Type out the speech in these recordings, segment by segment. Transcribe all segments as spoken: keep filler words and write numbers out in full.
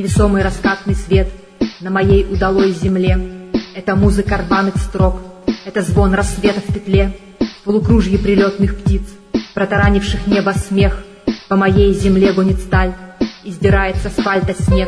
невесомый раскатный свет на моей удалой земле. Это музыка рваных строк, это звон рассвета в петле, в полукружье прилетных птиц, протаранивших небо смех. По моей земле гонит сталь, и сдирает с асфальта снег.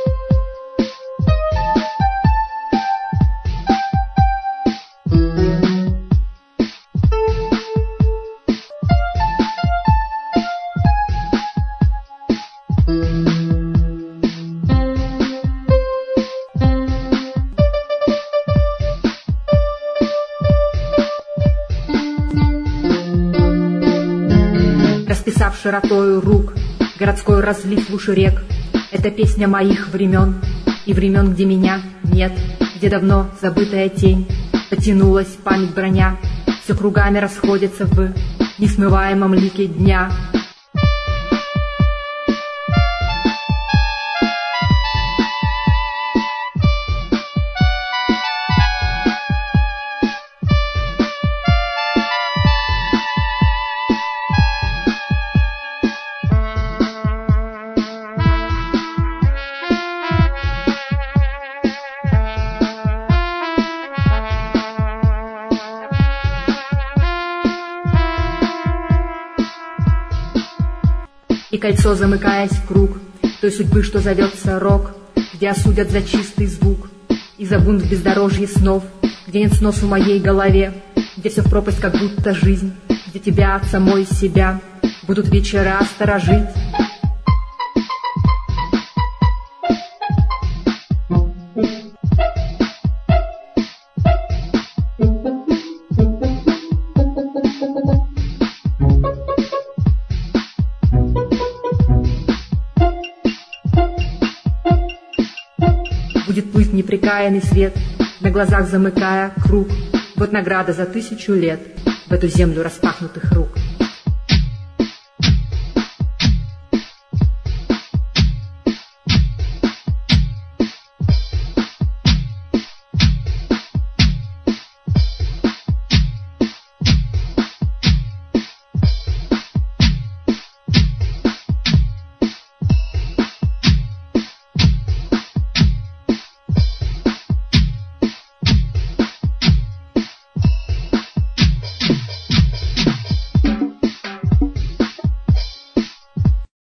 Расписав широтою рук городской разлив луж и рек, это песня моих времен и времен, где меня нет, где давно забытая тень потянулась память броня, все кругами расходится в несмываемом лике дня. И кольцо, замыкаясь в круг той судьбы, что зовется рок, где осудят за чистый звук и за бунт в бездорожье снов, где нет сносу моей голове, где все в пропасть, как будто жизнь, где тебя от самой себя будут вечера сторожить. Будет плыть непрекаянный свет, на глазах замыкая круг. Вот награда за тысячу лет в эту землю распахнутых рук.